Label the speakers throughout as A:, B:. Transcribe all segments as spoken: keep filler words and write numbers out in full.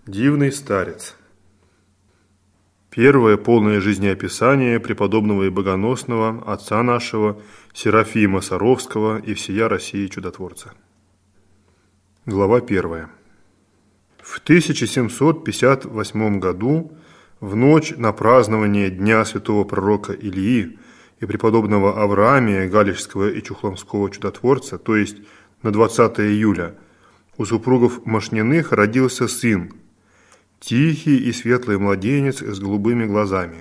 A: Дивный старец. Первое полное жизнеописание преподобного и богоносного отца нашего Серафима Саровского и всея России чудотворца. Глава первая. В тысяча семьсот пятьдесят восьмом году, в ночь на празднование Дня святого пророка Илии и преподобного Авраамия Галичского и Чухломского чудотворца, то есть на двадцатое июля, у супругов Машниных родился сын, тихий и светлый младенец с голубыми глазами.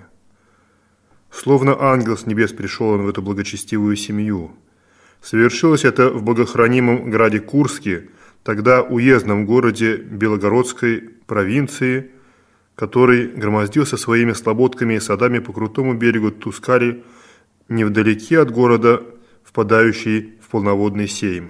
A: Словно ангел с небес пришел он в эту благочестивую семью. Совершилось это в богохранимом граде Курске, тогда уездном городе Белогородской провинции, который громоздился своими слободками и садами по крутому берегу Тускари, невдалеке от города, впадающий в полноводный Сейм.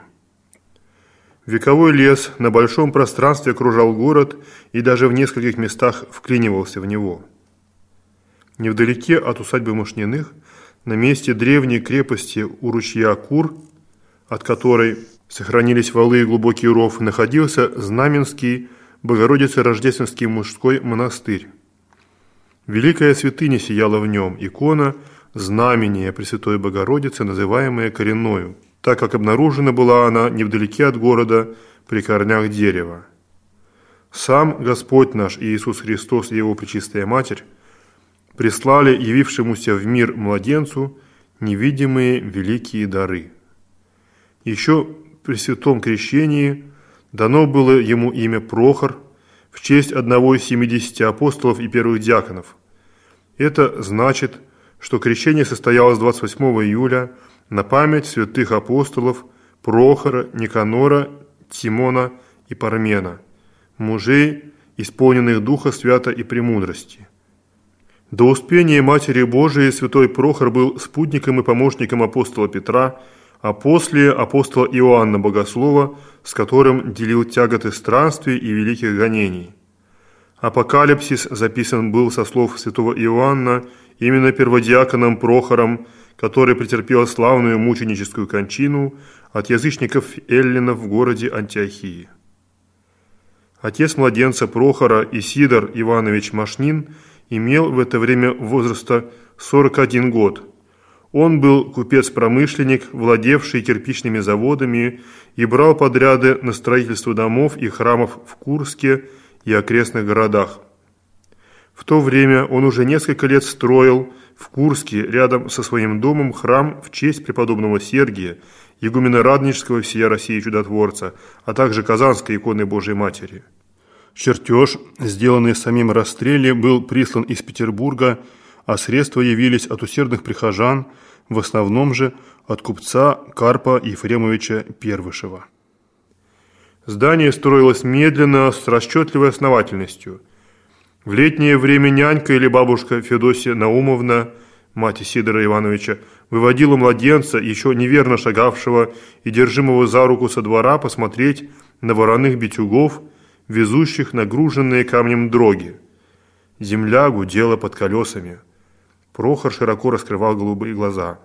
A: Вековой лес на большом пространстве окружал город и даже в нескольких местах вклинивался в него. Невдалеке от усадьбы Машниных, на месте древней крепости у ручья Кур, от которой сохранились валы и глубокий ров, находился Знаменский Богородице-Рождественский мужской монастырь. Великая святыня сияла в нем, икона знамения Пресвятой Богородицы, называемая коренною, так как обнаружена была она невдалеке от города при корнях дерева. Сам Господь наш Иисус Христос и Его Пречистая Матерь прислали явившемуся в мир младенцу невидимые великие дары. Еще при святом крещении дано было ему имя Прохор в честь одного из семидесяти апостолов и первых диаконов. Это значит, что крещение состоялось двадцать восьмого июля на память святых апостолов Прохора, Никанора, Тимона и Пармена, мужей, исполненных Духа Свята и премудрости. До успения Матери Божией святой Прохор был спутником и помощником апостола Петра, а после апостола Иоанна Богослова, с которым делил тяготы странствий и великих гонений. Апокалипсис записан был со слов святого Иоанна именно перводиаконом Прохором, который претерпел славную мученическую кончину от язычников-эллинов в городе Антиохии. Отец младенца Прохора, Исидор Иванович Машнин, имел в это время возраста сорок один год. Он был купец-промышленник, владевший кирпичными заводами и брал подряды на строительство домов и храмов в Курске и окрестных городах. В то время он уже несколько лет строил в Курске рядом со своим домом храм в честь преподобного Сергия, игумена Радонежского всея России чудотворца, а также Казанской иконы Божией Матери. Чертеж, сделанный самим Растрелли, был прислан из Петербурга, а средства явились от усердных прихожан, в основном же от купца Карпа Ефремовича Первышева. Здание строилось медленно, с расчетливой основательностью. В летнее время нянька или бабушка Федосия Наумовна, мать Исидора Ивановича, выводила младенца, еще неверно шагавшего и держимого за руку со двора, посмотреть на вороных битюгов, везущих нагруженные камнем дроги. Земля гудела под колесами. Прохор широко раскрывал голубые глаза.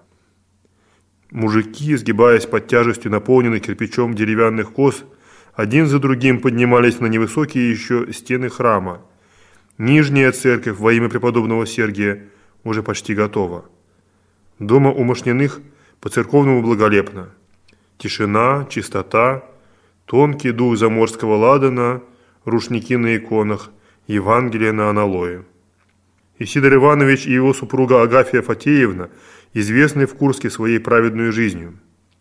A: Мужики, сгибаясь под тяжестью наполненных кирпичом деревянных кос, один за другим поднимались на невысокие еще стены храма. Нижняя церковь во имя преподобного Сергия уже почти готова. Дома у Машниных по-церковному благолепно. Тишина, чистота, тонкий дух заморского ладана, рушники на иконах, Евангелие на аналое. Исидор Иванович и его супруга Агафья Фатеевна известны в Курске своей праведной жизнью.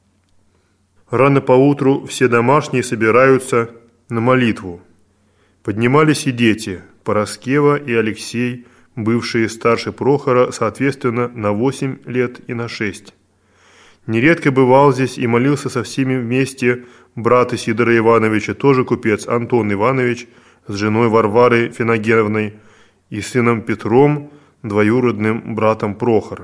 A: Рано поутру все домашние собираются на молитву. Поднимались и дети, Пороскева и Алексей, бывшие старше Прохора, соответственно, на восемь лет и на шесть. Нередко бывал здесь и молился со всеми вместе брат Исидора Ивановича, тоже купец, Антон Иванович, с женой Варварой Финогеновной и сыном Петром, двоюродным братом Прохора.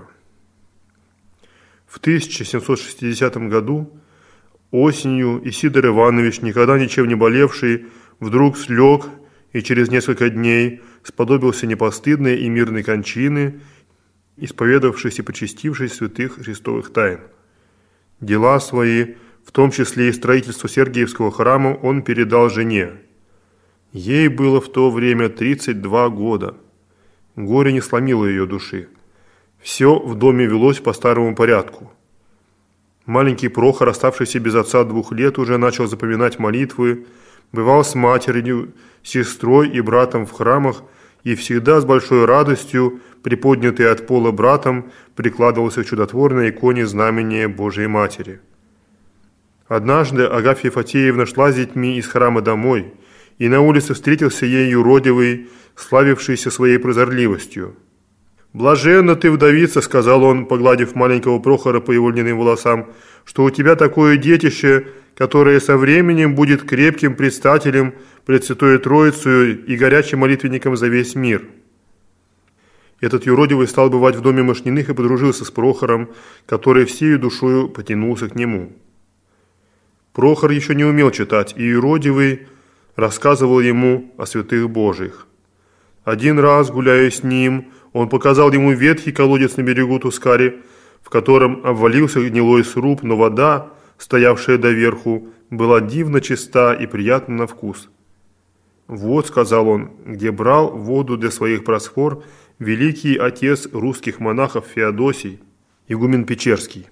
A: В тысяча семьсот шестидесятом году осенью Исидор Иванович, никогда ничем не болевший, вдруг слег и через несколько дней сподобился непостыдной и мирной кончины, исповедавшись и почестившись святых христовых тайн. Дела свои, в том числе и строительство Сергиевского храма, он передал жене. Ей было в то время тридцать два года. Горе не сломило ее души. Все в доме велось по старому порядку. Маленький Прохор, оставшийся без отца двух лет, уже начал запоминать молитвы, бывал с матерью, сестрой и братом в храмах и всегда с большой радостью, приподнятый от пола братом, прикладывался к чудотворной иконе знамения Божией Матери. Однажды Агафья Фатеевна шла с детьми из храма домой, и на улице встретился ей юродивый, славившийся своей прозорливостью. «Блаженна ты, вдовица», — сказал он, погладив маленького Прохора по его льняным волосам, «что у тебя такое детище, которое со временем будет крепким предстателем пред Святой Троицею и горячим молитвенником за весь мир». Этот юродивый стал бывать в доме Мошниных и подружился с Прохором, который всею душою потянулся к нему. Прохор еще не умел читать, и юродивый рассказывал ему о святых Божиих. Один раз, гуляя с ним, он показал ему ветхий колодец на берегу Тускари, в котором обвалился гнилой сруб, но вода, стоявшая доверху, была дивно чиста и приятна на вкус. «Вот», — сказал он, — «где брал воду для своих просфор великий отец русских монахов Феодосий, игумен Печерский».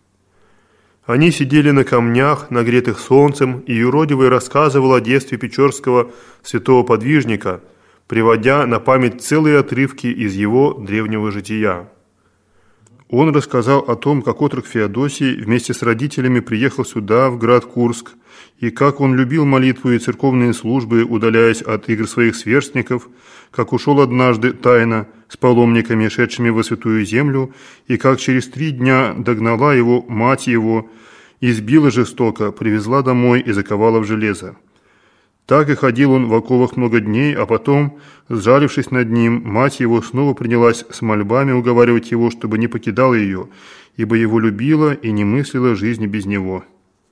A: Они сидели на камнях, нагретых солнцем, и юродивый рассказывал о детстве печорского святого подвижника, приводя на память целые отрывки из его древнего жития. Он рассказал о том, как отрок Феодосий вместе с родителями приехал сюда, в град Курск, и как он любил молитву и церковные службы, удаляясь от игр своих сверстников, как ушел однажды тайно с паломниками, шедшими во святую землю, и как через три дня догнала его мать его, избила жестоко, привезла домой и заковала в железо. Так и ходил он в оковах много дней, а потом, сжалившись над ним, мать его снова принялась с мольбами уговаривать его, чтобы не покидал ее, ибо его любила и не мыслила жизни без него.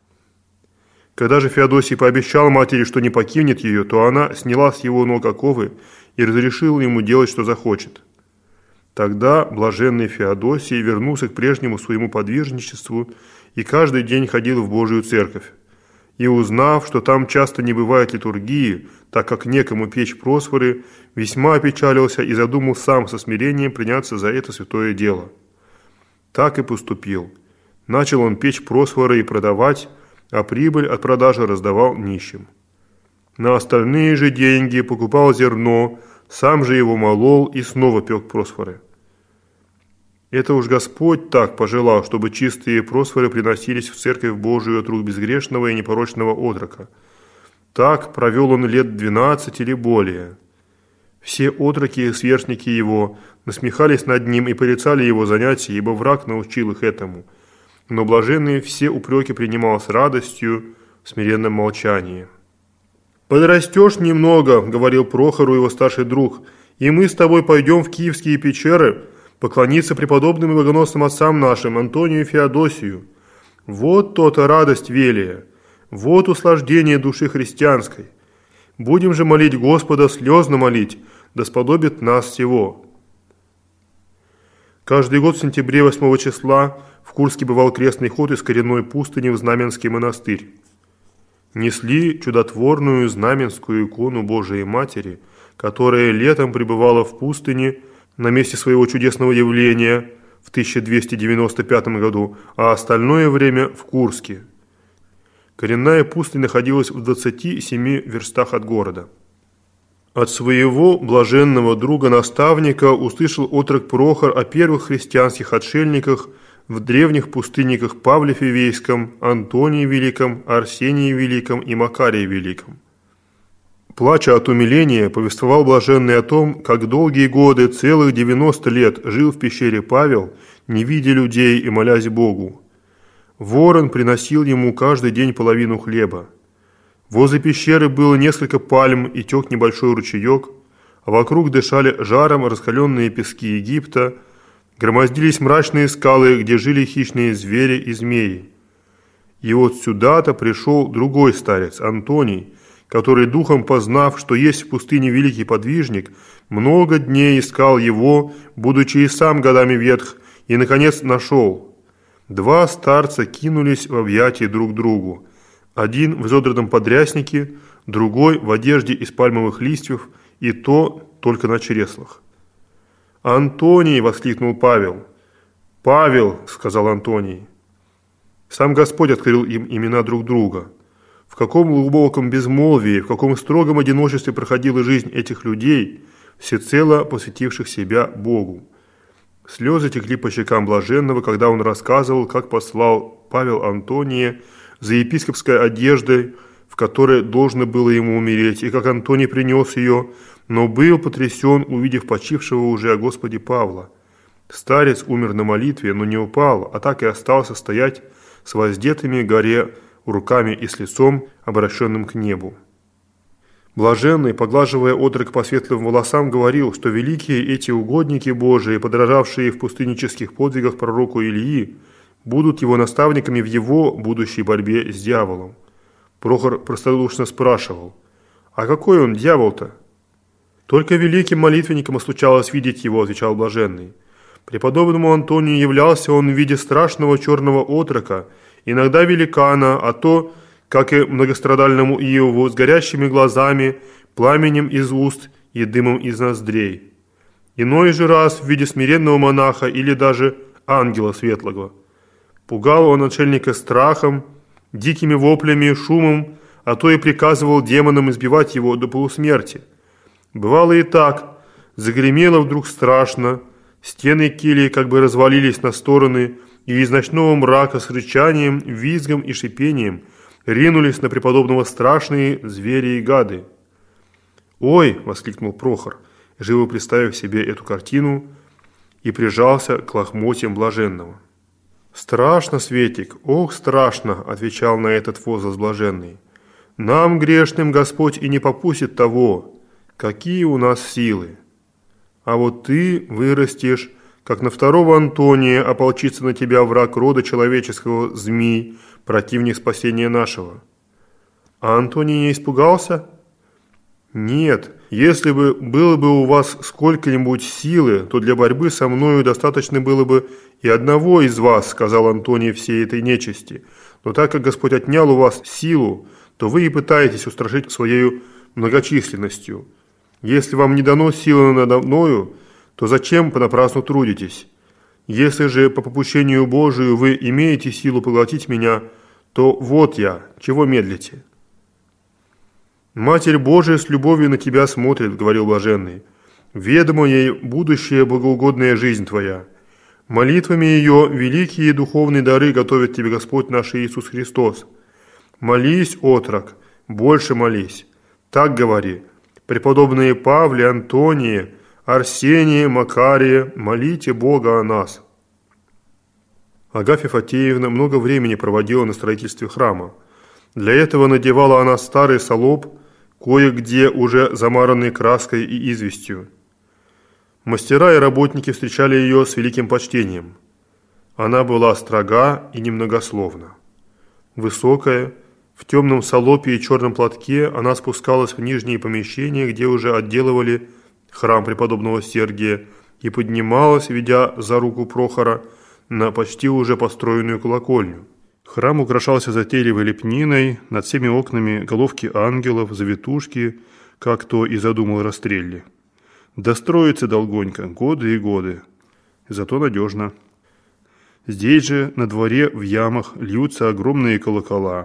A: Когда же Феодосий пообещал матери, что не покинет ее, то она сняла с его ног оковы и разрешила ему делать, что захочет. Тогда блаженный Феодосий вернулся к прежнему своему подвижничеству и каждый день ходил в Божию церковь. И узнав, что там часто не бывает литургии, так как некому печь просфоры, весьма опечалился и задумал сам со смирением приняться за это святое дело. Так и поступил. Начал он печь просфоры и продавать, а прибыль от продажи раздавал нищим. На остальные же деньги покупал зерно, сам же его молол и снова пек просфоры. Это уж Господь так пожелал, чтобы чистые просфоры приносились в церковь Божию от рук безгрешного и непорочного отрока. Так провел он лет двенадцать или более. Все отроки и сверстники его насмехались над ним и порицали его занятия, ибо враг научил их этому. Но блаженный все упреки принимал с радостью, в смиренном молчании. «Подрастешь немного, — говорил Прохору его старший друг, — и мы с тобой пойдем в киевские печеры поклониться преподобным и богоносным отцам нашим, Антонию и Феодосию. Вот то-то радость велия, вот услаждение души христианской. Будем же молить Господа, слезно молить, да сподобит нас всего». Каждый год в сентябре восьмого числа в Курске бывал крестный ход из коренной пустыни в Знаменский монастырь. Несли чудотворную знаменскую икону Божией Матери, которая летом пребывала в пустыне на месте своего чудесного явления в тысяча двести девяносто пятом году, а остальное время в Курске. Коренная пустыня находилась в двадцати семи верстах от города. От своего блаженного друга-наставника услышал отрок Прохор о первых христианских отшельниках в древних пустынниках Павле Фивейском, Антонии Великом, Арсении Великом и Макарии Великом. Плача от умиления, повествовал блаженный о том, как долгие годы, целых девяносто лет, жил в пещере Павел, не видя людей и молясь Богу. Ворон приносил ему каждый день половину хлеба. Возле пещеры было несколько пальм и тек небольшой ручеек, а вокруг дышали жаром раскаленные пески Египта, громоздились мрачные скалы, где жили хищные звери и змеи. И вот сюда-то пришел другой старец, Антоний, который, духом познав, что есть в пустыне великий подвижник, много дней искал его, будучи и сам годами ветх, и, наконец, нашел. Два старца кинулись в объятия друг другу. Один в изодранном подряснике, другой в одежде из пальмовых листьев, и то только на чреслах. «Антоний!» – воскликнул Павел. «Павел!» – сказал Антоний. Сам Господь открыл им имена друг друга. В каком глубоком безмолвии, в каком строгом одиночестве проходила жизнь этих людей, всецело посвятивших себя Богу. Слезы текли по щекам блаженного, когда он рассказывал, как послал Павел Антония за епископской одеждой, в которой должно было ему умереть, и как Антоний принес ее, но был потрясен, увидев почившего уже о Господе Павла. Старец умер на молитве, но не упал, а так и остался стоять с воздетыми горе руками и с лицом, обращенным к небу. Блаженный, поглаживая отрок по светлым волосам, говорил, что великие эти угодники Божии, подражавшие в пустыннических подвигах пророку Илии, будут его наставниками в его будущей борьбе с дьяволом. Прохор простодушно спрашивал: «А какой он дьявол-то?» «Только великим молитвенникам случалось видеть его», – отвечал блаженный. «Преподобному Антонию являлся он в виде страшного черного отрока, иногда великана, а то, как и многострадальному Иову, с горящими глазами, пламенем из уст и дымом из ноздрей. Иной же раз в виде смиренного монаха или даже ангела светлого. Пугал он начальника страхом, дикими воплями и шумом, а то и приказывал демонам избивать его до полусмерти. Бывало и так, загремело вдруг страшно, стены кельи как бы развалились на стороны, и из ночного мрака с рычанием, визгом и шипением ринулись на преподобного страшные звери и гады. «Ой!» – воскликнул Прохор, живо представив себе эту картину, и прижался к лохмотьям блаженного. «Страшно, Светик, ох, страшно!» – отвечал на этот возглас блаженный. «Нам, грешным, Господь и не попустит того, какие у нас силы. А вот ты вырастешь, как на второго Антония ополчится на тебя враг рода человеческого, змей, противник спасения нашего». А Антоний не испугался? «Нет, если бы было бы у вас сколько-нибудь силы, то для борьбы со мною достаточно было бы и одного из вас», – сказал Антоний всей этой нечисти. «Но так как Господь отнял у вас силу, то вы и пытаетесь устрашить своей многочисленностью. Если вам не дано силы надо мною, то зачем понапрасну трудитесь? Если же по попущению Божию вы имеете силу поглотить меня, то вот я, чего медлите?» «Матерь Божия с любовью на тебя смотрит», – говорил блаженный. «Ведомо ей будущая богоугодная жизнь твоя. Молитвами ее великие духовные дары готовит тебе Господь наш Иисус Христос. Молись, отрок, больше молись. Так говори: преподобные Павле, Антонии, Арсении, Макарие, молите Бога о нас». Агафья Фатеевна много времени проводила на строительстве храма. Для этого надевала она старый салоп, кое-где уже замаранный краской и известью. Мастера и работники встречали ее с великим почтением. Она была строга и немногословна. Высокая, в темном салопе и черном платке, она спускалась в нижние помещения, где уже отделывали храм преподобного Сергия, и поднималась, ведя за руку Прохора, на почти уже построенную колокольню. Храм украшался затейливой лепниной, над всеми окнами головки ангелов, завитушки, как то и задумал Растрелли. Достроится долгонько, годы и годы. Зато надежно. Здесь же, на дворе, в ямах, льются огромные колокола.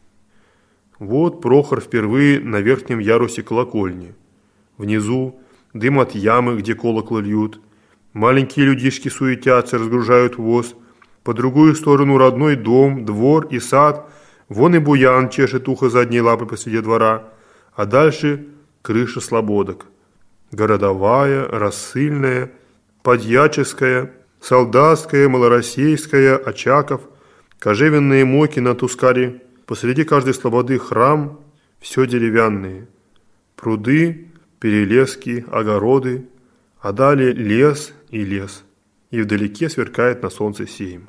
A: Вот Прохор впервые на верхнем ярусе колокольни. Внизу дым от ямы, где колокол льют. Маленькие людишки суетятся, разгружают воз. По другую сторону родной дом, двор и сад. Вон и буян чешет ухо задней лапы посреди двора. А дальше крыша слободок. Городовая, рассыльная, подьяческая, солдатская, малороссийская, Очаков, кожевенные моки на Тускаре. Посреди каждой слободы храм, все деревянные. Пруды, перелески, огороды, а далее лес и лес. И вдалеке сверкает на солнце сейм.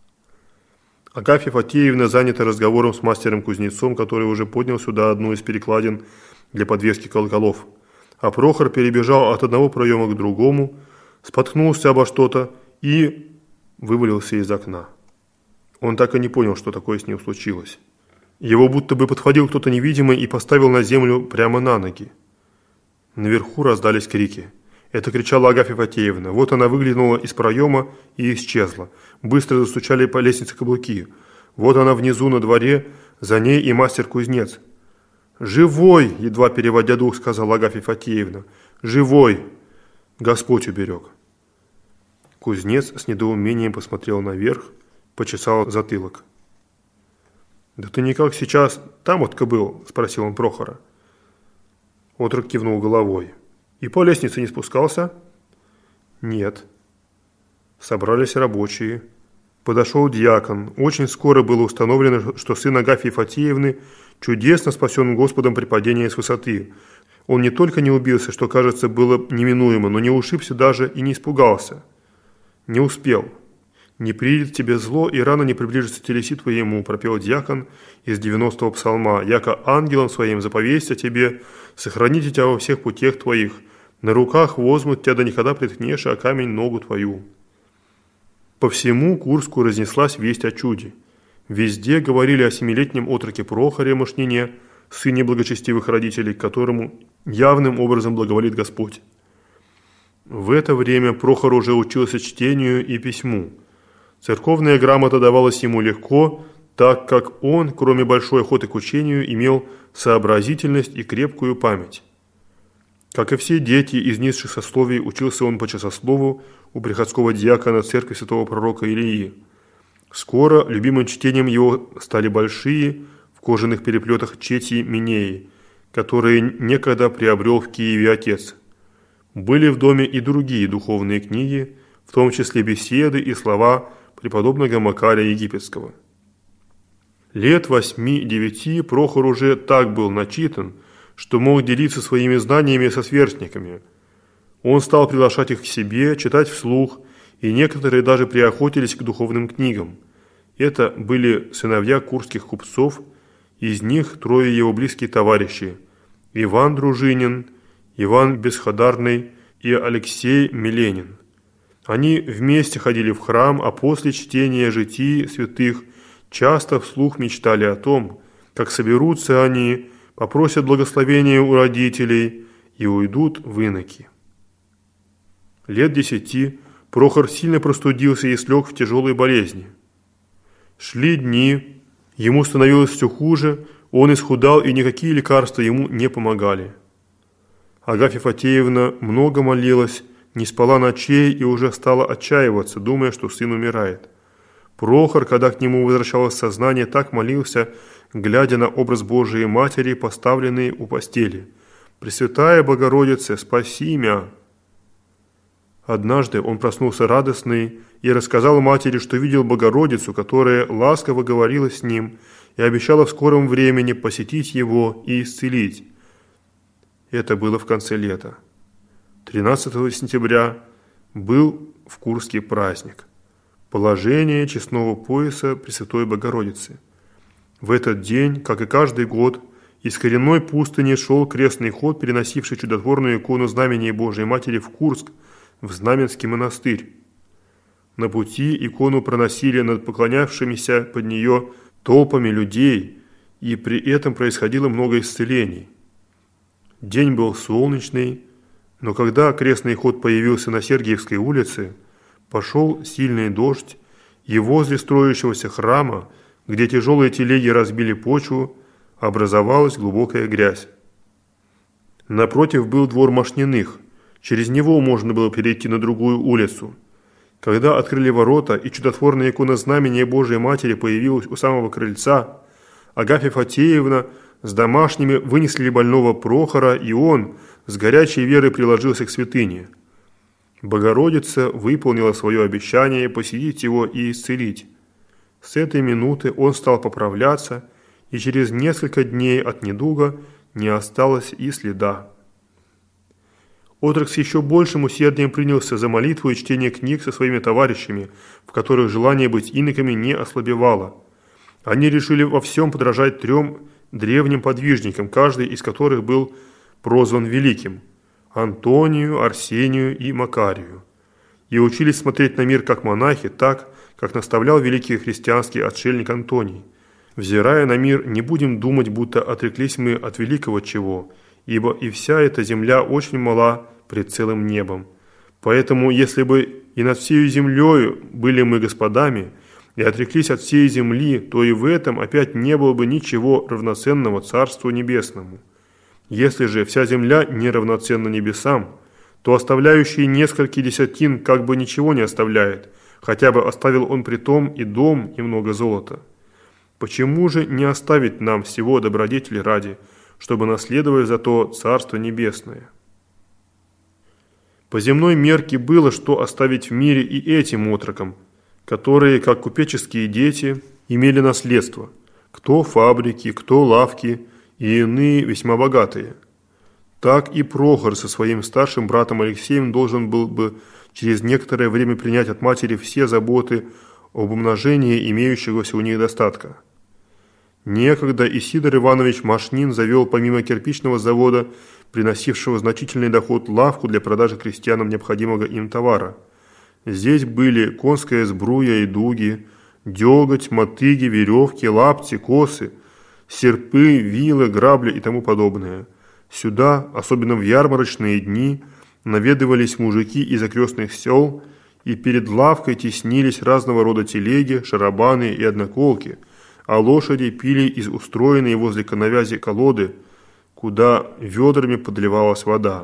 A: Агафья Фатеевна занята разговором с мастером-кузнецом, который уже поднял сюда одну из перекладин для подвески колоколов. А Прохор перебежал от одного проема к другому, споткнулся обо что-то и вывалился из окна. Он так и не понял, что такое с ним случилось. Его будто бы подхватил кто-то невидимый и поставил на землю прямо на ноги. Наверху раздались крики. Это кричала Агафья Фатеевна. Вот она выглянула из проема и исчезла. Быстро застучали по лестнице каблуки. Вот она внизу на дворе, за ней и мастер-кузнец. «Живой!» – едва переводя дух, сказала Агафья Фатеевна. «Живой! Господь уберег!» Кузнец с недоумением посмотрел наверх, почесал затылок. «Да ты никак сейчас там отка был?» – спросил он Прохора. Отрок кивнул головой. «И по лестнице не спускался?» «Нет». Собрались рабочие. Подошел дьякон. Очень скоро было установлено, что сын Агафьи Фатеевны чудесно спасен Господом при падении с высоты. Он не только не убился, что, кажется, было неминуемо, но не ушибся даже и не испугался. Не успел. «Не придет тебе зло, и рано не приближится телеси твоему», пропел дьякон из девяностого псалма. «Яко ангелом своим заповесть о тебе, сохраните тебя во всех путях твоих, на руках возьмут тебя, да никогда приткнешь, а камень ногу твою». По всему Курску разнеслась весть о чуде. Везде говорили о семилетнем отроке Прохоре Мошнине, сыне благочестивых родителей, которому явным образом благоволит Господь. В это время Прохор уже учился чтению и письму. Церковная грамота давалась ему легко, так как он, кроме большой охоты к учению, имел сообразительность и крепкую память. Как и все дети из низших сословий, учился он по часослову у приходского диакона церкви святого пророка Илии. Скоро любимым чтением его стали большие в кожаных переплетах чети Минеи, которые некогда приобрел в Киеве отец. Были в доме и другие духовные книги, в том числе беседы и слова преподобного Макария Египетского. Лет восьми-девяти Прохор уже так был начитан, что мог делиться своими знаниями со сверстниками. Он стал приглашать их к себе, читать вслух, и некоторые даже приохотились к духовным книгам. Это были сыновья курских купцов, из них трое его близкие товарищи – Иван Дружинин, Иван Бесходарный и Алексей Миленин. Они вместе ходили в храм, а после чтения житий святых часто вслух мечтали о том, как соберутся они, попросят благословения у родителей и уйдут в иноки. Лет десяти Прохор сильно простудился и слег в тяжелой болезни. Шли дни, ему становилось все хуже, он исхудал, и никакие лекарства ему не помогали. Агафья Фатеевна много молилась, не спала ночей и уже стала отчаиваться, думая, что сын умирает. Прохор, когда к нему возвращалось сознание, так молился, глядя на образ Божией Матери, поставленный у постели. «Пресвятая Богородице, спаси мя!» Однажды он проснулся радостный и рассказал матери, что видел Богородицу, которая ласково говорила с ним и обещала в скором времени посетить его и исцелить. Это было в конце лета. тринадцатого сентября был в Курске праздник – положение честного пояса Пресвятой Богородицы. В этот день, как и каждый год, из коренной пустыни шел крестный ход, переносивший чудотворную икону Знамения Божией Матери в Курск, в Знаменский монастырь. На пути икону проносили над поклонявшимися под нее толпами людей, и при этом происходило много исцелений. День был солнечный, но когда крестный ход появился на Сергиевской улице, пошел сильный дождь, и возле строящегося храма, где тяжелые телеги разбили почву, образовалась глубокая грязь. Напротив был двор Мошниных, через него можно было перейти на другую улицу. Когда открыли ворота, и чудотворная икона Знамения Божией Матери появилась у самого крыльца, Агафья Фатеевна с домашними вынесли больного Прохора, и он с горячей верой приложился к святыне. Богородица выполнила свое обещание посетить его и исцелить. С этой минуты он стал поправляться, и через несколько дней от недуга не осталось и следа. Отрок с еще большим усердием принялся за молитву и чтение книг со своими товарищами, в которых желание быть иноками не ослабевало. Они решили во всем подражать трем древним подвижникам, каждый из которых был прозван Великим – Антонию, Арсению и Макарию. И учились смотреть на мир как монахи, так, как наставлял великий христианский отшельник Антоний. Взирая на мир, не будем думать, будто отреклись мы от великого чего, ибо и вся эта земля очень мала пред целым небом. Поэтому, если бы и над всею землею были мы господами, и отреклись от всей земли, то и в этом опять не было бы ничего равноценного Царству Небесному. Если же вся земля не равноценна небесам, то оставляющий несколько десятин как бы ничего не оставляет, хотя бы оставил он притом и дом, и много золота. Почему же не оставить нам всего добродетели ради, чтобы наследовать зато Царство Небесное? По земной мерке было что оставить в мире и этим отрокам, которые, как купеческие дети, имели наследство, кто фабрики, кто лавки и иные весьма богатые. Так и Прохор со своим старшим братом Алексеем должен был бы через некоторое время принять от матери все заботы об умножении имеющегося у них достатка. Некогда и Сидор Иванович Машнин завел помимо кирпичного завода, приносившего значительный доход, лавку для продажи крестьянам необходимого им товара. Здесь были конская сбруя и дуги, деготь, мотыги, веревки, лапти, косы, серпы, вилы, грабли и тому подобное. Сюда, особенно в ярмарочные дни, наведывались мужики из окрестных сел, и перед лавкой теснились разного рода телеги, шарабаны и одноколки, а лошади пили из устроенной возле коновязи колоды, куда ведрами подливалась вода.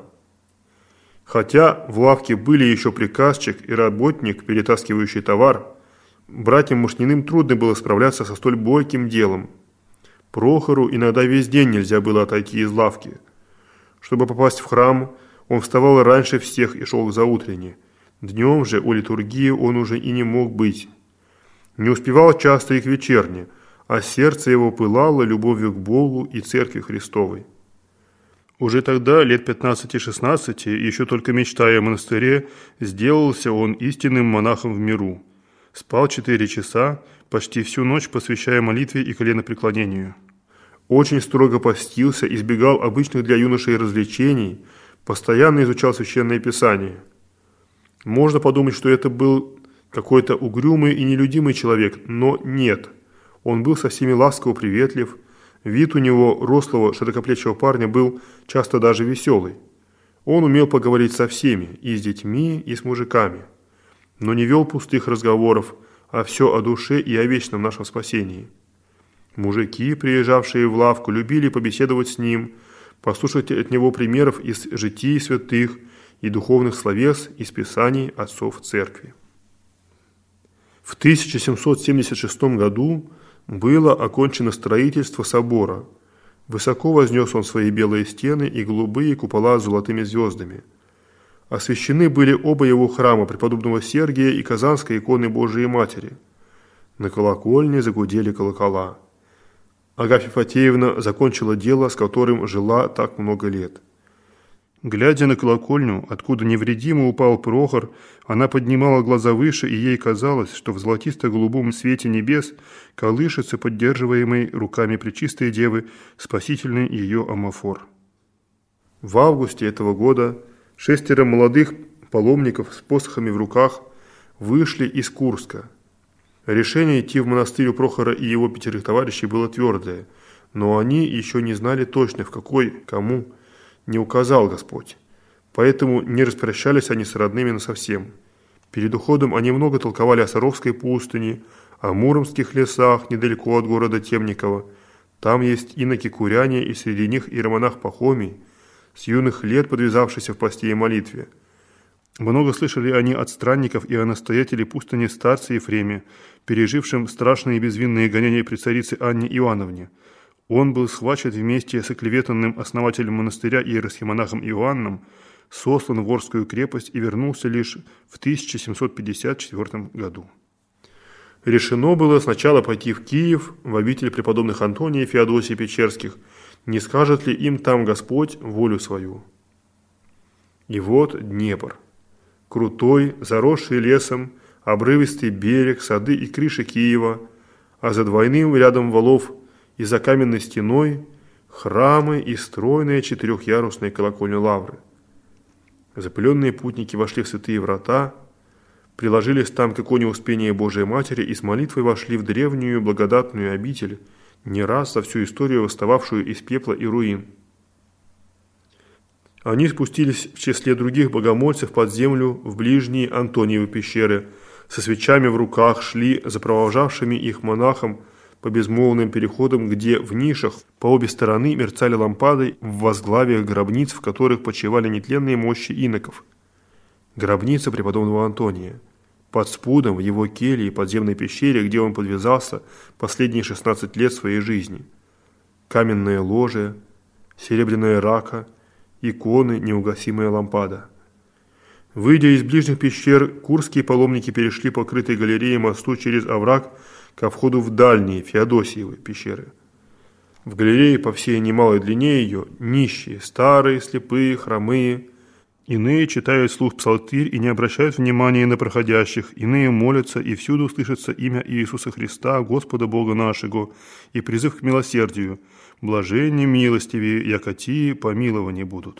A: Хотя в лавке были еще приказчик и работник, перетаскивающий товар, братьям Машниным трудно было справляться со столь бойким делом. Прохору иногда весь день нельзя было отойти из лавки. Чтобы попасть в храм, он вставал раньше всех и шел к заутренне. Днем же у литургии он уже и не мог быть. Не успевал часто и к вечерне, а сердце его пылало любовью к Богу и Церкви Христовой. Уже тогда, лет пятнадцати-шестнадцати, еще только мечтая о монастыре, сделался он истинным монахом в миру. Спал четыре часа, почти всю ночь посвящая молитве и коленопреклонению. Очень строго постился, избегал обычных для юношей развлечений, постоянно изучал Священное Писание. Можно подумать, что это был какой-то угрюмый и нелюдимый человек, но нет. Он был со всеми ласково приветлив. Вид у него, рослого, широкоплечего парня, был часто даже веселый. Он умел поговорить со всеми, и с детьми, и с мужиками. Но не вел пустых разговоров, а все о душе и о вечном нашем спасении. Мужики, приезжавшие в лавку, любили побеседовать с ним, послушать от него примеров из житий святых и духовных словес из Писаний отцов Церкви. В тысяча семьсот семьдесят шестом году было окончено строительство собора. Высоко вознес он свои белые стены и голубые купола с золотыми звездами. Освящены были оба его храма, преподобного Сергия и Казанской иконы Божией Матери. На колокольне загудели колокола. Агафья Фатеевна закончила дело, с которым жила так много лет. Глядя на колокольню, откуда невредимо упал Прохор, она поднимала глаза выше, и ей казалось, что в золотисто-голубом свете небес колышется поддерживаемый руками Пречистой Девы спасительный ее амофор. В августе этого года шестеро молодых паломников с посохами в руках вышли из Курска. Решение идти в монастырь у Прохора и его пятерых товарищей было твердое, но они еще не знали точно, в какой, кому не указал Господь. Поэтому не распрощались они с родными насовсем. Перед уходом они много толковали о Саровской пустыне, о Муромских лесах недалеко от города Темникова. Там есть иноки-куряне, и среди них иеромонах Пахомий, с юных лет подвязавшийся в посте и молитве. Много слышали они от странников и о настоятеле пустыни старце Ефреме, пережившем страшные и безвинные гонения при царице Анне Иоанновне. Он был схвачен вместе с оклеветанным основателем монастыря иеросхимонахом Иоанном, сослан в Орскую крепость и вернулся лишь в тысяча семьсот пятьдесят четвёртом году. Решено было сначала пойти в Киев, в обитель преподобных Антония и Феодосия Печерских, не скажет ли им там Господь волю свою. И вот Днепр. Крутой, заросший лесом, обрывистый берег, сады и крыши Киева, а за двойным рядом валов и за каменной стеной храмы и стройная четырехъярусная колокольня Лавры. Запыленные путники вошли в святые врата, приложились там к иконе Успения Божией Матери и с молитвой вошли в древнюю благодатную обитель, не раз за всю историю восстававшую из пепла и руин. Они спустились в числе других богомольцев под землю в ближние Антониевы пещеры, со свечами в руках шли за провожавшими их монахом по безмолвным переходам, где в нишах по обе стороны мерцали лампады в возглавиях гробниц, в которых почивали нетленные мощи иноков. Гробница преподобного Антония. Под спудом в его келье и подземной пещере, где он подвязался последние шестнадцать лет своей жизни. Каменное ложе, серебряная рака, иконы, неугасимая лампада. Выйдя из ближних пещер, курские паломники перешли по крытой галерее мосту через овраг ко входу в дальние Феодосиевы пещеры. В галерее по всей немалой длине ее нищие, старые, слепые, хромые. Иные читают вслух псалтырь и не обращают внимания на проходящих, иные молятся, и всюду слышится имя Иисуса Христа, Господа Бога нашего, и призыв к милосердию. Блаженни милостивее, якотии помилования будут.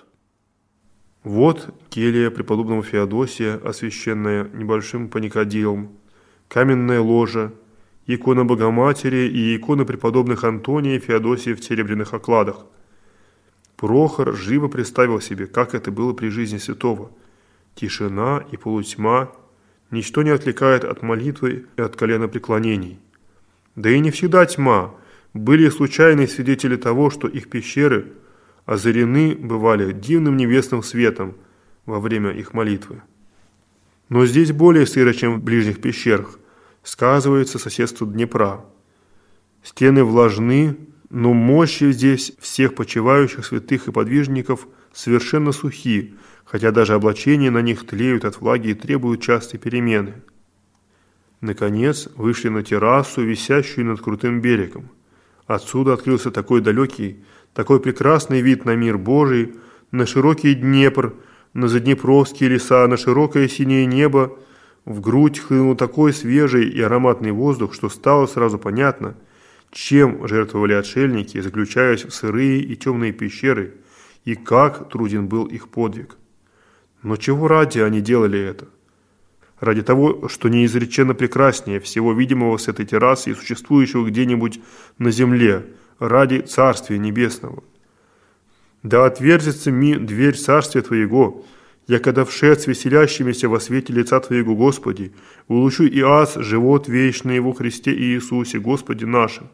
A: Вот келья преподобного Феодосия, освященная небольшим паникадилом, каменная ложа, икона Богоматери и икона преподобных Антония и Феодосия в серебряных окладах. Прохор живо представил себе, как это было при жизни святого. Тишина и полутьма, ничто не отвлекает от молитвы и от коленопреклонений. Да и не всегда тьма. Были случайные свидетели того, что их пещеры озарены бывали дивным небесным светом во время их молитвы. Но здесь более сыро, чем в ближних пещерах, сказывается соседство Днепра. Стены влажны, но мощи здесь всех почивающих святых и подвижников совершенно сухи, хотя даже облачения на них тлеют от влаги и требуют частой перемены. Наконец вышли на террасу, висящую над крутым берегом. Отсюда открылся такой далекий, такой прекрасный вид на мир Божий, на широкий Днепр, на заднепровские леса, на широкое синее небо. В грудь хлынул такой свежий и ароматный воздух, что стало сразу понятно, чем жертвовали отшельники, заключаясь в сырые и темные пещеры, и как труден был их подвиг. Но чего ради они делали это? Ради того, что неизреченно прекраснее всего видимого с этой террасы и существующего где-нибудь на земле, ради Царствия Небесного. Да отверзится ми дверь Царствия Твоего, якода вшед веселящимися во свете лица Твоего, Господи, улучшу и аз живот вечный во Христе Иисусе, Господи нашим.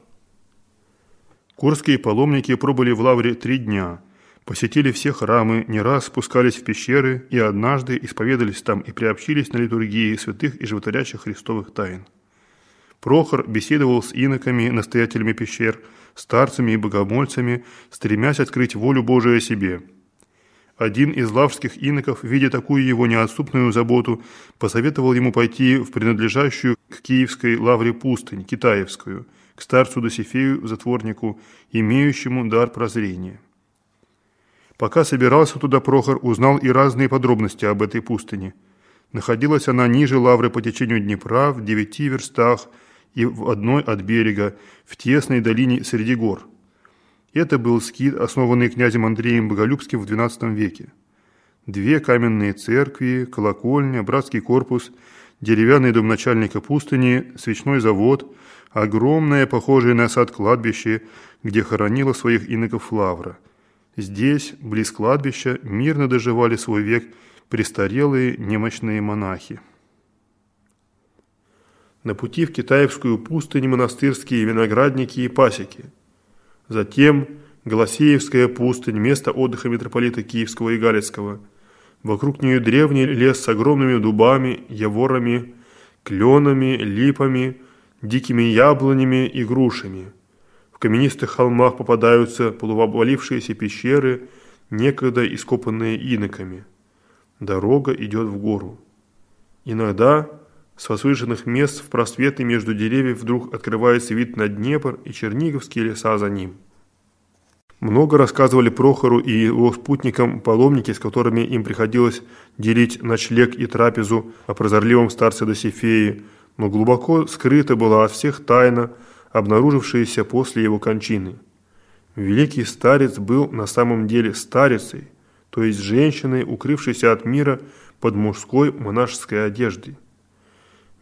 A: Курские паломники пробыли в Лавре три дня, посетили все храмы, не раз спускались в пещеры и однажды исповедались там и приобщились на литургии святых и животворящих христовых тайн. Прохор беседовал с иноками, настоятелями пещер, старцами и богомольцами, стремясь открыть волю Божию о себе. Один из лаврских иноков, видя такую его неотступную заботу, посоветовал ему пойти в принадлежащую к Киевской лавре пустынь, Китаевскую, к старцу Досифею, затворнику, имеющему дар прозрения. Пока собирался туда Прохор, узнал и разные подробности об этой пустыне. Находилась она ниже лавры по течению Днепра, в девяти верстах и в одной от берега, в тесной долине среди гор. Это был скит, основанный князем Андреем Боголюбским в двенадцатом веке. Две каменные церкви, колокольня, братский корпус, деревянный дом начальника пустыни, свечной завод, огромное, похожее на сад кладбище, где хоронила своих иноков лавра. Здесь, близ кладбища, мирно доживали свой век престарелые немощные монахи. На пути в Китаевскую пустынь монастырские виноградники и пасеки. Затем Голосеевская пустынь, место отдыха митрополита Киевского и Галицкого. Вокруг нее древний лес с огромными дубами, яворами, кленами, липами, дикими яблонями и грушами. В каменистых холмах попадаются полуобвалившиеся пещеры, некогда ископанные иноками. Дорога идет в гору. Иногда с возвышенных мест в просветы между деревьев вдруг открывается вид на Днепр и Черниговские леса за ним. Много рассказывали Прохору и его спутникам паломники, с которыми им приходилось делить ночлег и трапезу о прозорливом старце Досифее, но глубоко скрыта была от всех тайна, обнаружившаяся после его кончины. Великий старец был на самом деле старицей, то есть женщиной, укрывшейся от мира под мужской монашеской одеждой.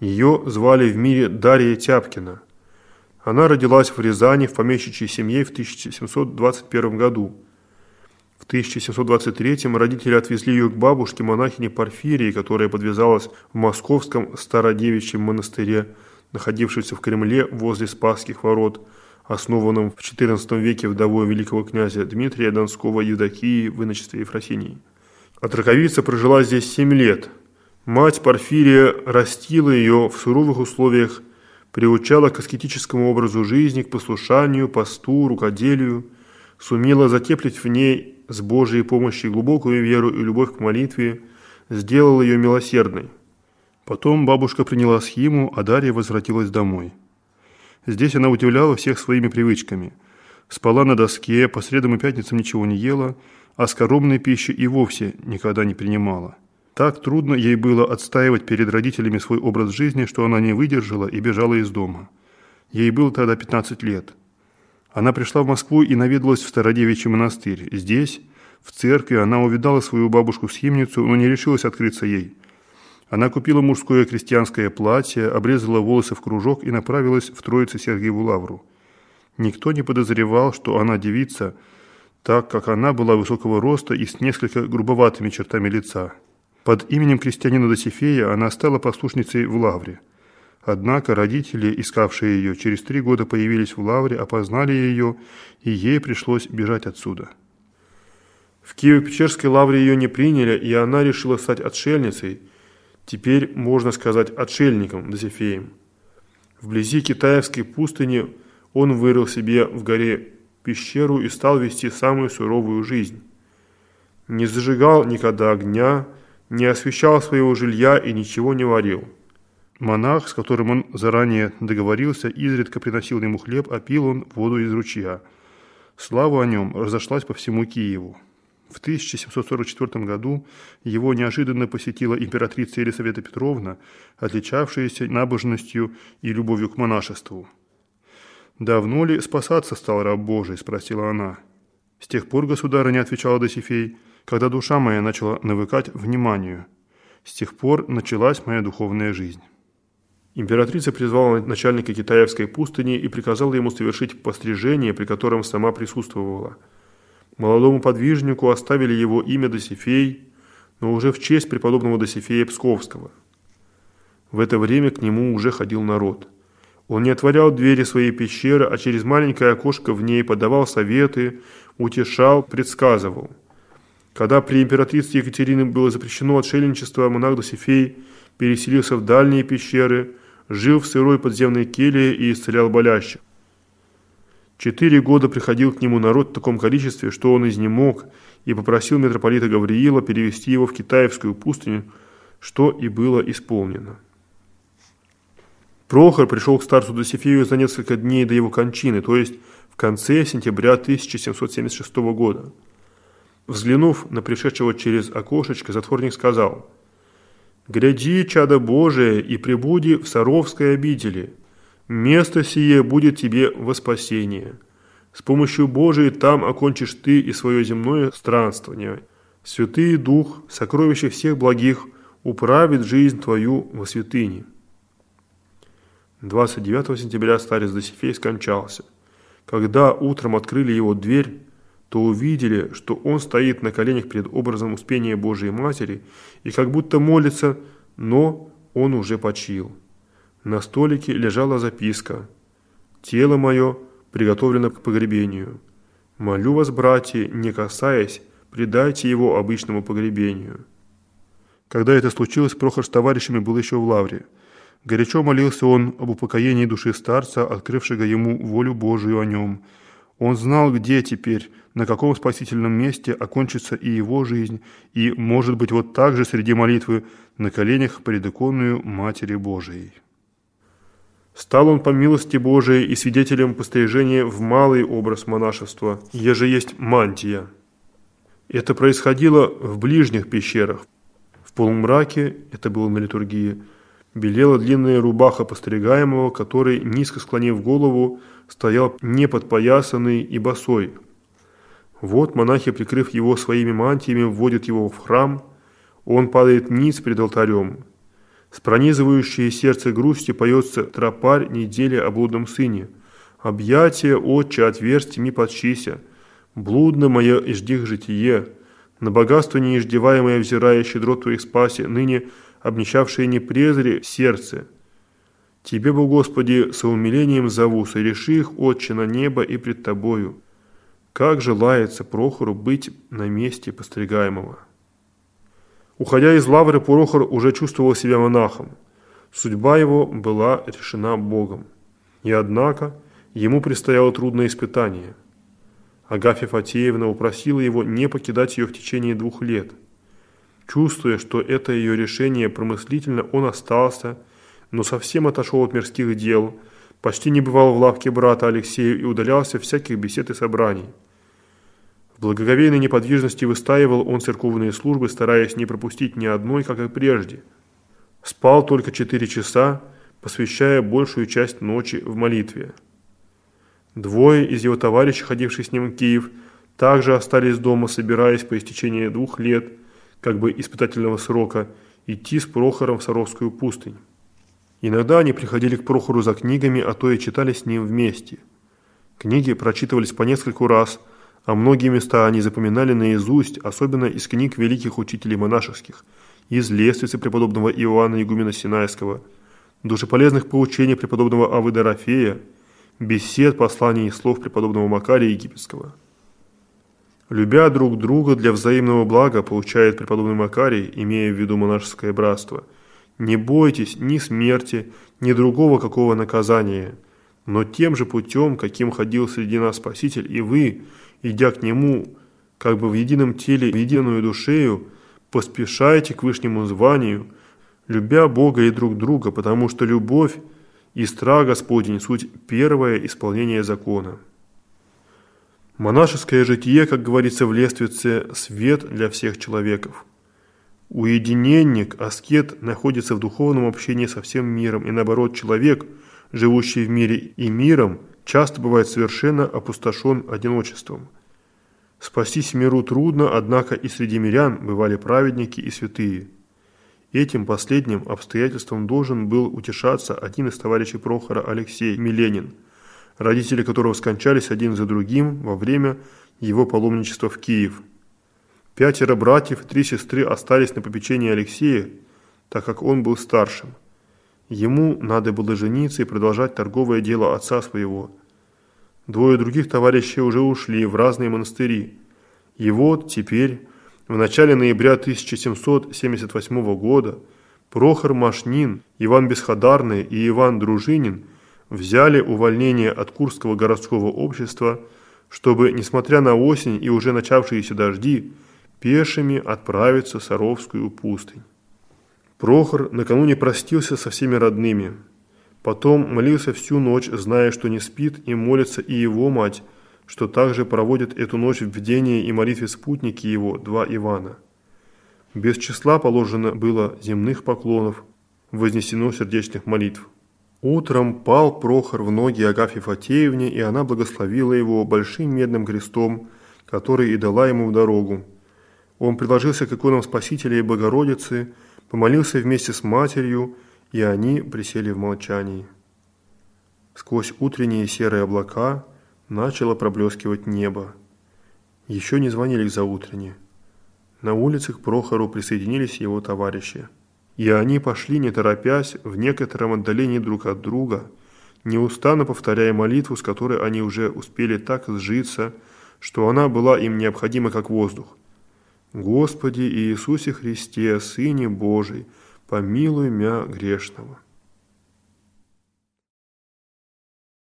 A: Ее звали в мире Дарья Тяпкина. Она родилась в Рязани в помещичьей семье в тысяча семьсот двадцать первом году. В тысяча семьсот двадцать третьем родители отвезли ее к бабушке монахине Порфирии, которая подвязалась в московском Стародевичьем монастыре, находившемся в Кремле возле Спасских ворот, основанном в четырнадцатом веке вдовой великого князя Дмитрия Донского Евдокии в иночестве Ефросинии. Отроковица прожила здесь семь лет. Мать Порфирия растила ее в суровых условиях, приучала к аскетическому образу жизни, к послушанию, посту, рукоделию, сумела затеплить в ней с Божьей помощью глубокую веру и любовь к молитве, сделала ее милосердной. Потом бабушка приняла схиму, а Дарья возвратилась домой. Здесь она удивляла всех своими привычками. Спала на доске, по средам и пятницам ничего не ела, а скоромной пищи и вовсе никогда не принимала. Так трудно ей было отстаивать перед родителями свой образ жизни, что она не выдержала и бежала из дома. Ей было тогда пятнадцать лет. Она пришла в Москву и наведалась в Стародевичий монастырь. Здесь, в церкви, она увидала свою бабушку-схимницу, но не решилась открыться ей. Она купила мужское крестьянское платье, обрезала волосы в кружок и направилась в Троице-Сергиеву лавру. Никто не подозревал, что она девица, так как она была высокого роста и с несколько грубоватыми чертами лица. Под именем крестьянина Досифея она стала послушницей в лавре. Однако родители, искавшие ее, через три года появились в лавре, опознали ее, и ей пришлось бежать отсюда. В Киево-Печерской лавре ее не приняли, и она решила стать отшельницей, теперь можно сказать отшельником Досифеем. Вблизи Китаевской пустыни он вырыл себе в горе пещеру и стал вести самую суровую жизнь. Не зажигал никогда огня, не освещал своего жилья и ничего не варил. Монах, с которым он заранее договорился, изредка приносил ему хлеб, а пил он воду из ручья. Слава о нем разошлась по всему Киеву. В тысяча семьсот сорок четвёртом году его неожиданно посетила императрица Елисавета Петровна, отличавшаяся набожностью и любовью к монашеству. «Давно ли спасаться стал раб Божий?» – спросила она. «С тех пор, государыня, – отвечала Досифей, – когда душа моя начала навыкать вниманию. С тех пор началась моя духовная жизнь». Императрица призвала начальника Китаевской пустыни и приказала ему совершить пострижение, при котором сама присутствовала. Молодому подвижнику оставили его имя Досифей, но уже в честь преподобного Досифея Псковского. В это время к нему уже ходил народ. Он не отворял двери своей пещеры, а через маленькое окошко в ней подавал советы, утешал, предсказывал. Когда при императрице Екатерине было запрещено отшельничество, монах Досифей переселился в дальние пещеры, жил в сырой подземной келье и исцелял болящих. Четыре года приходил к нему народ в таком количестве, что он изнемог и попросил митрополита Гавриила перевести его в Китаевскую пустыню, что и было исполнено. Прохор пришел к старцу Досифею за несколько дней до его кончины, то есть в конце сентября тысяча семьсот семьдесят шестого года. Взглянув на пришедшего через окошечко, затворник сказал: «Гряди, чадо Божие, и пребуди в Саровской обители. Место сие будет тебе во спасение. С помощью Божией там окончишь ты и свое земное странствование. Святый Дух, сокровище всех благих, управит жизнь твою во святыне». двадцать девятого сентября старец Досифей скончался. Когда утром открыли его дверь, то увидели, что он стоит на коленях перед образом Успения Божией Матери и как будто молится, но он уже почил. На столике лежала записка: «Тело мое приготовлено к погребению. Молю вас, братья, не касаясь, предайте его обычному погребению». Когда это случилось, Прохор с товарищами был еще в лавре. Горячо молился он об упокоении души старца, открывшего ему волю Божию о нем. Он знал, где теперь, на каком спасительном месте окончится и его жизнь, и, может быть, вот так же среди молитвы на коленях пред иконою Матери Божией. Стал он по милости Божией и свидетелем пострижения в малый образ монашества, еже есть мантия. Это происходило в ближних пещерах. В полумраке, это было на литургии, белела длинная рубаха постригаемого, который, низко склонив голову, стоял неподпоясанный и босой. Вот монахи, прикрыв его своими мантиями, вводят его в храм, он падает ниц пред алтарем. С пронизывающей сердце грустью поется тропарь недели о блудном сыне. «Объятие, отче, отверсти ми подчися, блудно мое иждих житие, на богатство неиждеваемое взирая щедрот твоих спаси, ныне обнищавшие не презри сердце. Тебе бы, Господи, со умилением зову, сореши их, отче, на небо и пред тобою. Как желается Прохору быть на месте постригаемого». Уходя из лавры, Прохор уже чувствовал себя монахом. Судьба его была решена Богом. И однако ему предстояло трудное испытание. Агафья Фатеевна упросила его не покидать ее в течение двух лет. Чувствуя, что это ее решение промыслительно, он остался, но совсем отошел от мирских дел, почти не бывал в лавке брата Алексея и удалялся от всяких бесед и собраний. В благоговейной неподвижности выстаивал он церковные службы, стараясь не пропустить ни одной, как и прежде. Спал только четыре часа, посвящая большую часть ночи в молитве. Двое из его товарищей, ходивших с ним в Киев, также остались дома, собираясь по истечении двух лет, как бы испытательного срока, идти с Прохором в Саровскую пустынь. Иногда они приходили к Прохору за книгами, а то и читали с ним вместе. Книги прочитывались по нескольку раз, а многие места они запоминали наизусть, особенно из книг великих учителей монашеских, из лествицы преподобного Иоанна Игумена Синайского, душеполезных поучений преподобного Авы Дорофея, бесед, посланий и слов преподобного Макария Египетского. «Любя друг друга для взаимного блага, поучает преподобный Макарий, имея в виду монашеское братство, не бойтесь ни смерти, ни другого какого наказания, но тем же путем, каким ходил среди нас Спаситель, и вы, идя к Нему, как бы в едином теле, в единую душею, поспешайте к вышнему званию, любя Бога и друг друга, потому что любовь и страх Господень – суть первое исполнение закона». Монашеское житие, как говорится в лествице, свет для всех человеков. Уединенник, аскет находится в духовном общении со всем миром, и наоборот, человек, живущий в мире и миром, часто бывает совершенно опустошен одиночеством. Спастись миру трудно, однако и среди мирян бывали праведники и святые. Этим последним обстоятельством должен был утешаться один из товарищей Прохора, Алексей Миленин, родители которого скончались один за другим во время его паломничества в Киев. Пятеро братьев и три сестры остались на попечении Алексея, так как он был старшим. Ему надо было жениться и продолжать торговое дело отца своего. Двое других товарищей уже ушли в разные монастыри. И вот теперь, в начале ноября тысяча семьсот семьдесят восьмого года, Прохор Машнин, Иван Бесходарный и Иван Дружинин взяли увольнение от Курского городского общества, чтобы, несмотря на осень и уже начавшиеся дожди, пешими отправиться в Саровскую пустынь. Прохор накануне простился со всеми родными. Потом молился всю ночь, зная, что не спит, и молится и его мать, что также проводят эту ночь в бдении и молитве спутники его, два Ивана. Без числа положено было земных поклонов, вознесено сердечных молитв. Утром пал Прохор в ноги Агафье Фатеевне, и она благословила его большим медным крестом, который и дала ему в дорогу. Он приложился к иконам Спасителя и Богородицы, помолился вместе с матерью, и они присели в молчании. Сквозь утренние серые облака начало проблескивать небо. Еще не звонили к заутренне. На улице к Прохору присоединились его товарищи. И они пошли, не торопясь, в некотором отдалении друг от друга, неустанно повторяя молитву, с которой они уже успели так сжиться, что она была им необходима как воздух. «Господи Иисусе Христе, Сыне Божий, помилуй мя грешного».